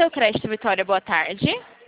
seu crédito, Vitória. Boa tarde.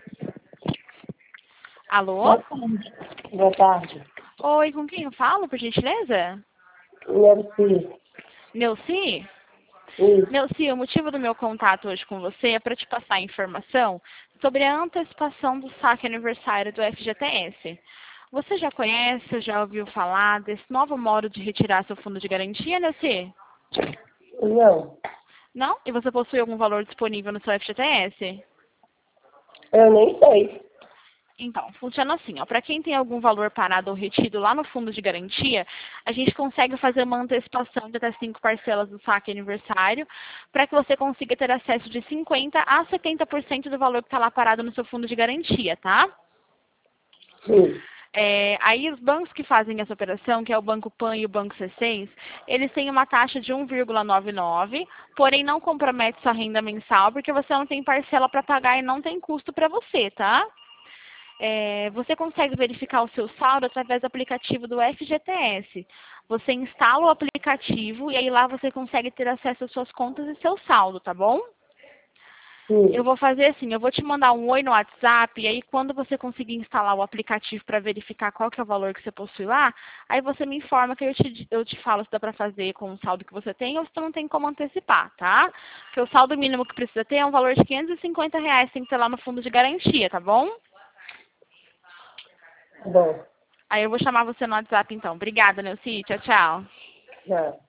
Alô? Boa tarde. Boa tarde. Oi, com quem eu falo, por gentileza? Nelci. Neuci? Isso. Neuci, o motivo do meu contato hoje com você é para te passar informação sobre a antecipação do saque aniversário do FGTS. Você já conhece, já ouviu falar desse novo modo de retirar seu fundo de garantia, Neuci? Não, Não? E você possui algum valor disponível no seu FGTS? eu nem sei. Então, funciona assim, ó. Para quem tem algum valor parado ou retido lá no fundo de garantia, a gente consegue fazer uma antecipação de até 5 parcelas do saque aniversário, para que você consiga ter acesso de 50% a 70% do valor que está lá parado no seu fundo de garantia, tá? Sim. Aí os bancos que fazem essa operação, que é o Banco Pan e o Banco C6, eles têm uma taxa de 1,99, porém não compromete sua renda mensal, porque você não tem parcela para pagar e não tem custo para você, tá? Você consegue verificar o seu saldo através do aplicativo do FGTS. Você instala o aplicativo e aí lá você consegue ter acesso às suas contas e seu saldo, tá bom? Sim. Eu vou fazer assim, eu vou te mandar um oi no WhatsApp, e aí quando você conseguir instalar o aplicativo para verificar qual que é o valor que você possui lá, aí você me informa que eu te falo se dá para fazer com o saldo que você tem ou se não tem como antecipar, tá? Porque o saldo mínimo que precisa ter é um valor de R$ 550, tem que ter lá no fundo de garantia, tá bom? Bom, Aí eu vou chamar você no WhatsApp então. Obrigada, Neuci. Tchau, tchau. já.